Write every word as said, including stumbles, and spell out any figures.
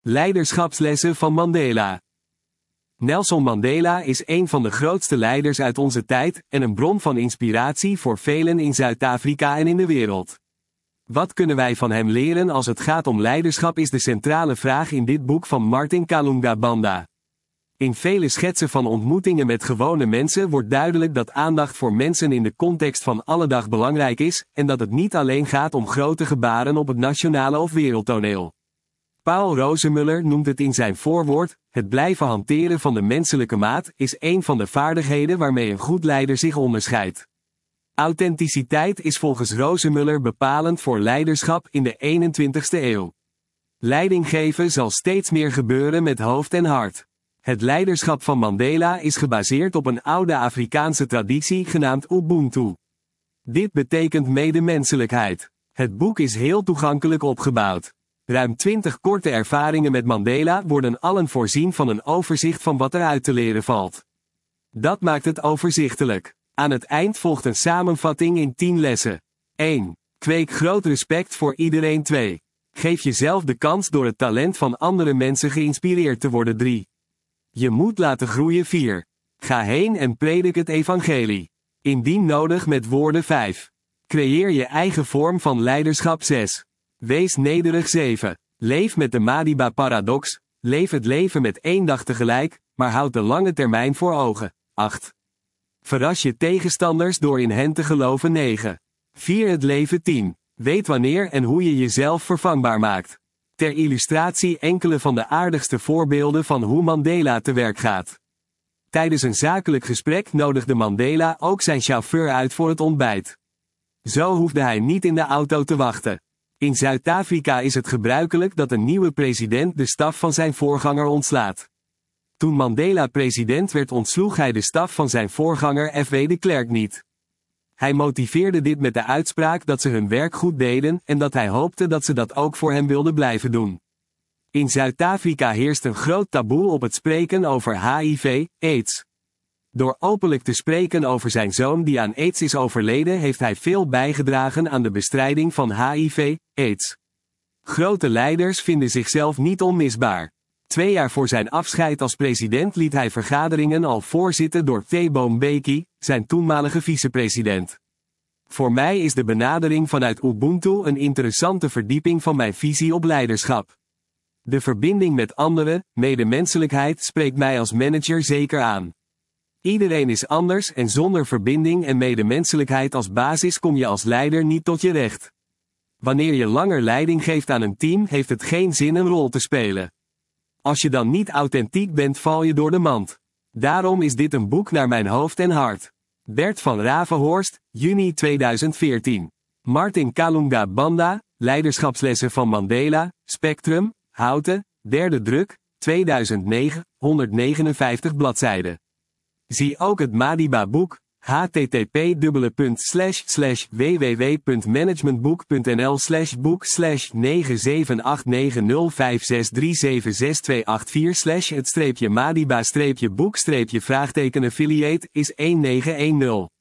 Leiderschapslessen van Mandela. Nelson Mandela is een van de grootste leiders uit onze tijd en een bron van inspiratie voor velen in Zuid-Afrika en in de wereld. Wat kunnen wij van hem leren als het gaat om leiderschap is de centrale vraag in dit boek van Martin Kalunga Banda. In vele schetsen van ontmoetingen met gewone mensen wordt duidelijk dat aandacht voor mensen in de context van alledag belangrijk is, en dat het niet alleen gaat om grote gebaren op het nationale of wereldtoneel. Paul Rosemuller noemt het in zijn voorwoord: het blijven hanteren van de menselijke maat is een van de vaardigheden waarmee een goed leider zich onderscheidt. Authenticiteit is volgens Rosemuller bepalend voor leiderschap in de eenentwintigste eeuw. Leiding geven zal steeds meer gebeuren met hoofd en hart. Het leiderschap van Mandela is gebaseerd op een oude Afrikaanse traditie genaamd Ubuntu. Dit betekent medemenselijkheid. Het boek is heel toegankelijk opgebouwd. Ruim twintig korte ervaringen met Mandela worden allen voorzien van een overzicht van wat er uit te leren valt. Dat maakt het overzichtelijk. Aan het eind volgt een samenvatting in tien lessen. één. Kweek groot respect voor iedereen. twee. Geef jezelf de kans door het talent van andere mensen geïnspireerd te worden. drie. Je moet laten groeien. vier. Ga heen en predik het evangelie. Indien nodig met woorden. vijf. Creëer je eigen vorm van leiderschap. zes. Wees nederig. zeven. Leef met de Madiba-paradox. Leef het leven met één dag tegelijk, maar houd de lange termijn voor ogen. acht. Verras je tegenstanders door in hen te geloven. negen. Vier het leven. tien. Weet wanneer en hoe je jezelf vervangbaar maakt. Ter illustratie enkele van de aardigste voorbeelden van hoe Mandela te werk gaat. Tijdens een zakelijk gesprek nodigde Mandela ook zijn chauffeur uit voor het ontbijt. Zo hoefde hij niet in de auto te wachten. In Zuid-Afrika is het gebruikelijk dat een nieuwe president de staf van zijn voorganger ontslaat. Toen Mandela president werd, ontsloeg hij de staf van zijn voorganger F W de Klerk niet. Hij motiveerde dit met de uitspraak dat ze hun werk goed deden en dat hij hoopte dat ze dat ook voor hem wilden blijven doen. In Zuid-Afrika heerst een groot taboe op het spreken over H I V, AIDS. Door openlijk te spreken over zijn zoon die aan AIDS is overleden, heeft hij veel bijgedragen aan de bestrijding van H I V, AIDS. Grote leiders vinden zichzelf niet onmisbaar. Twee jaar voor zijn afscheid als president liet hij vergaderingen al voorzitten door Thabo Mbeki, zijn toenmalige vicepresident. Voor mij is de benadering vanuit Ubuntu een interessante verdieping van mijn visie op leiderschap. De verbinding met anderen, medemenselijkheid, spreekt mij als manager zeker aan. Iedereen is anders en zonder verbinding en medemenselijkheid als basis kom je als leider niet tot je recht. Wanneer je langer leiding geeft aan een team, heeft het geen zin een rol te spelen. Als je dan niet authentiek bent, val je door de mand. Daarom is dit een boek naar mijn hoofd en hart. Bert van Ravenhorst, juni tweeduizend veertien. Martin Kalunga Banda, Leiderschapslessen van Mandela, Spectrum, Houten, derde druk, tweeduizend negen, honderdnegenenvijftig bladzijden. Zie ook het Madiba-boek, h t t p slash slash w w w punt managementboek punt n l slash boek slash negen zeven acht negen nul vijf zes drie zeven zes twee acht vier slash het streepje Madiba streepje boek streepje vraagteken affiliate is één negen één nul.